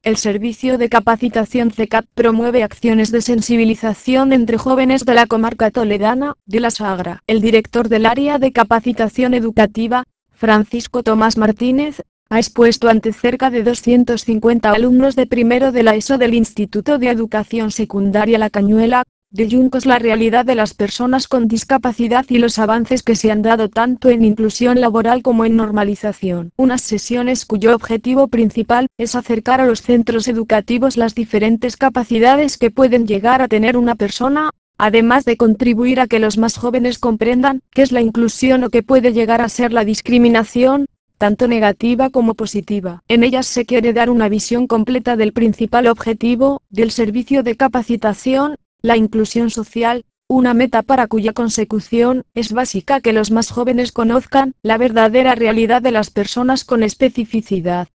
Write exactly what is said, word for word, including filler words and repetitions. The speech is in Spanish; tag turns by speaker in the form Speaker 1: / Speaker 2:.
Speaker 1: El Servicio de Capacitación C E C A P promueve acciones de sensibilización entre jóvenes de la comarca toledana, de la Sagra. El director del área de capacitación educativa, Francisco Tomás Martínez, ha expuesto ante cerca de doscientos cincuenta alumnos de primero de la ESO del Instituto de Educación Secundaria La Cañuela, de Yuncos la realidad de las personas con discapacidad y los avances que se han dado tanto en inclusión laboral como en normalización. Unas sesiones cuyo objetivo principal es acercar a los centros educativos las diferentes capacidades que pueden llegar a tener una persona, además de contribuir a que los más jóvenes comprendan qué es la inclusión o qué puede llegar a ser la discriminación, tanto negativa como positiva. En ellas se quiere dar una visión completa del principal objetivo del servicio de capacitación, la inclusión social, una meta para cuya consecución es básica que los más jóvenes conozcan la verdadera realidad de las personas con especificidad.